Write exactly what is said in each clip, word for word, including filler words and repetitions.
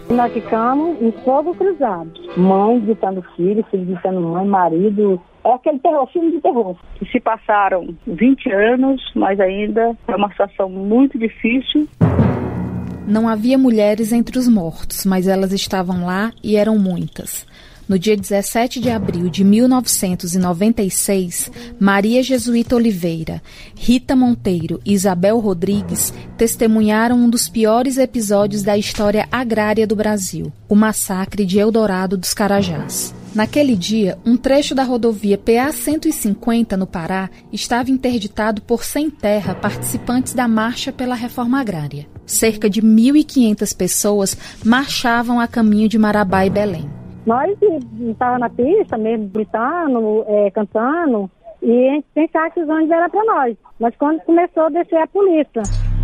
Nós ficamos em fogo cruzado. Mãe gritando filho, filho gritando mãe, marido. É aquele terror, filme de terror. Se passaram vinte anos, mas ainda é uma situação muito difícil. Não havia mulheres entre os mortos, mas elas estavam lá e eram muitas. No dia dezessete de abril de mil novecentos e noventa e seis, Maria Jesuíta Oliveira, Rita Monteiro e Isabel Rodrigues testemunharam um dos piores episódios da história agrária do Brasil, o massacre de Eldorado dos Carajás. Naquele dia, um trecho da rodovia P A cento e cinquenta, no Pará, estava interditado por sem terra participantes da Marcha pela Reforma Agrária. Cerca de mil e quinhentas pessoas marchavam a caminho de Marabá e Belém. Nós estávamos na pista mesmo, gritando, é, cantando, e a gente pensava que os ônibus eram para nós. Mas quando começou a descer a polícia.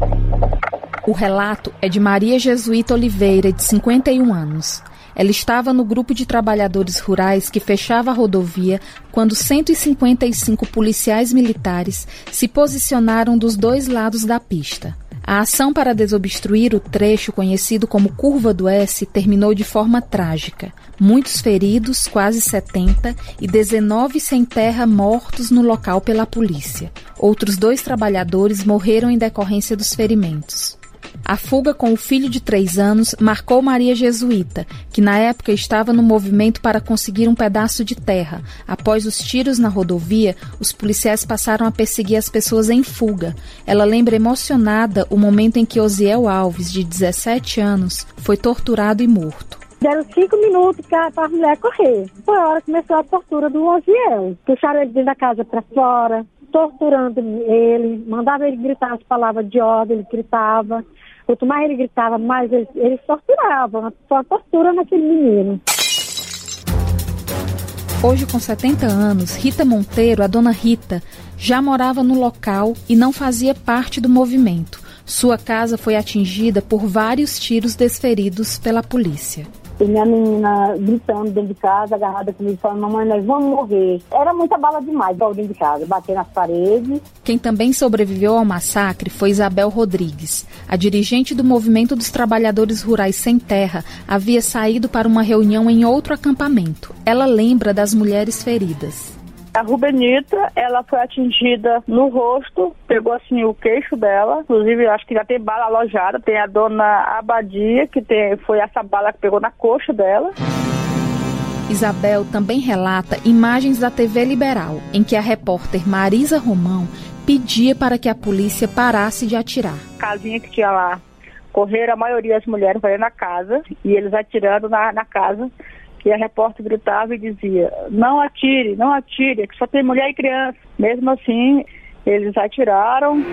O relato é de Maria Jesuíta Oliveira, de cinquenta e um anos. Ela estava no grupo de trabalhadores rurais que fechava a rodovia quando cento e cinquenta e cinco policiais militares se posicionaram dos dois lados da pista. A ação para desobstruir o trecho conhecido como Curva do S terminou de forma trágica. Muitos feridos, quase setenta, e dezenove sem terra mortos no local pela polícia. Outros dois trabalhadores morreram em decorrência dos ferimentos. A fuga com o filho de três anos marcou Maria Jesuíta, que na época estava no movimento para conseguir um pedaço de terra. Após os tiros na rodovia, os policiais passaram a perseguir as pessoas em fuga. Ela lembra emocionada o momento em que Osiel Alves, de dezessete anos, foi torturado e morto. Deram cinco minutos para a mulher correr. Foi a hora que começou a tortura do Osiel. Puxaram ele dentro da casa para fora, torturando ele, mandavam ele gritar as palavras de ordem, ele gritava. Quanto mais ele gritava, mais eles, eles torturavam. Só tortura naquele menino. Hoje, com setenta anos, Rita Monteiro, a dona Rita, já morava no local e não fazia parte do movimento. Sua casa foi atingida por vários tiros desferidos pela polícia. E minha menina gritando dentro de casa, agarrada comigo, falando: mamãe, nós vamos morrer. Era muita bala demais, dentro de casa, bater nas paredes. Quem também sobreviveu ao massacre foi Isabel Rodrigues. A dirigente do Movimento dos Trabalhadores Rurais Sem Terra havia saído para uma reunião em outro acampamento. Ela lembra das mulheres feridas. A Rubenita, ela foi atingida no rosto, pegou assim o queixo dela, inclusive acho que já tem bala alojada, tem a dona Abadia, que tem, foi essa bala que pegou na coxa dela. Isabel também relata imagens da T V Liberal, em que a repórter Marisa Romão pedia para que a polícia parasse de atirar. Casinha que tinha lá, correram a maioria das mulheres para na casa, e eles atirando na, na casa. E a repórter gritava e dizia: não atire, não atire, que só tem mulher e criança. Mesmo assim, eles atiraram.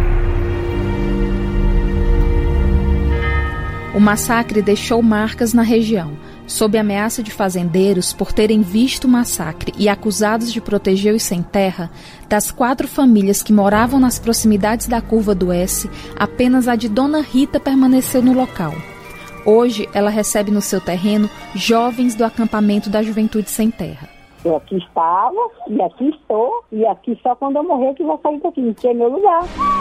O massacre deixou marcas na região. Sob ameaça de fazendeiros por terem visto o massacre e acusados de proteger os sem terra, das quatro famílias que moravam nas proximidades da Curva do S, apenas a de Dona Rita permaneceu no local. Hoje, ela recebe no seu terreno jovens do acampamento da Juventude Sem Terra. Eu aqui estava, e aqui estou, e aqui só quando eu morrer que vou sair daqui, que é meu lugar.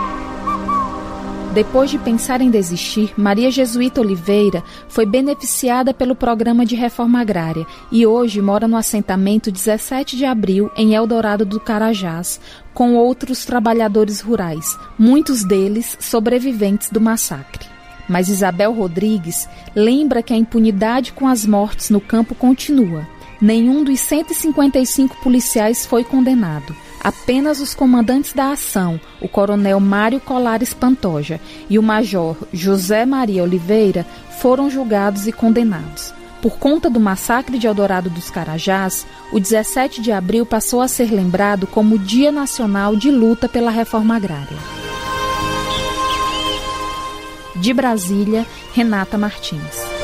Depois de pensar em desistir, Maria Jesuíta Oliveira foi beneficiada pelo Programa de Reforma Agrária e hoje mora no assentamento dezessete de abril, em Eldorado do Carajás, com outros trabalhadores rurais, muitos deles sobreviventes do massacre. Mas Isabel Rodrigues lembra que a impunidade com as mortes no campo continua. Nenhum dos cento e cinquenta e cinco policiais foi condenado. Apenas os comandantes da ação, o coronel Mário Colares Pantoja e o major José Maria Oliveira, foram julgados e condenados. Por conta do massacre de Eldorado dos Carajás, o dezessete de abril passou a ser lembrado como Dia Nacional de Luta pela Reforma Agrária. De Brasília, Renata Martins.